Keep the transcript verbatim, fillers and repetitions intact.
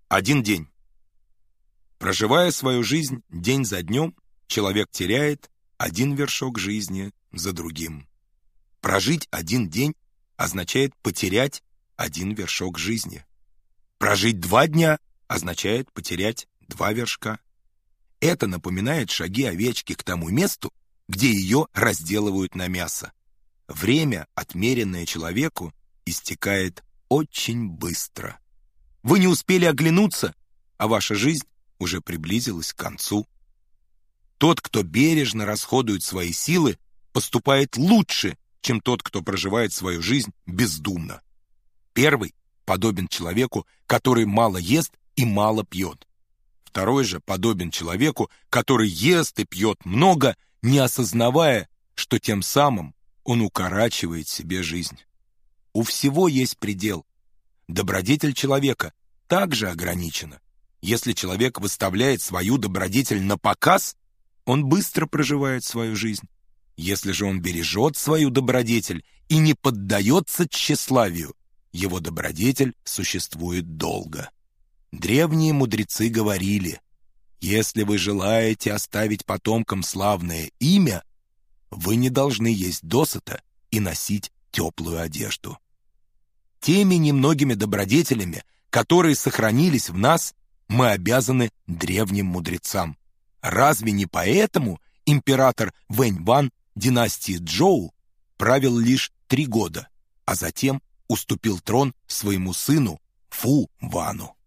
Один день. Проживая свою жизнь день за днем, человек теряет один вершок жизни за другим. Прожить один день означает потерять один вершок жизни. Прожить два дня означает потерять два вершка. Это напоминает шаги овечки к тому месту, где ее разделывают на мясо. Время, отмеренное человеку, истекает очень быстро. Вы не успели оглянуться, а ваша жизнь уже приблизилась к концу. Тот, кто бережно расходует свои силы, поступает лучше, чем тот, кто проживает свою жизнь бездумно. Первый подобен человеку, который мало ест и мало пьет. Второй же подобен человеку, который ест и пьет много, не осознавая, что тем самым он укорачивает себе жизнь. У всего есть предел. Добродетель человека также ограничена. Если человек выставляет свою добродетель на показ, он быстро проживает свою жизнь. Если же он бережет свою добродетель и не поддается тщеславию, его добродетель существует долго. Древние мудрецы говорили: если вы желаете оставить потомкам славное имя, вы не должны есть досыта и носить теплую одежду. Теми немногими добродетелями, которые сохранились в нас, мы обязаны древним мудрецам. Разве не поэтому император Вэнь-Ван династии Чжоу правил лишь три года, а затем уступил трон своему сыну Фу-Вану?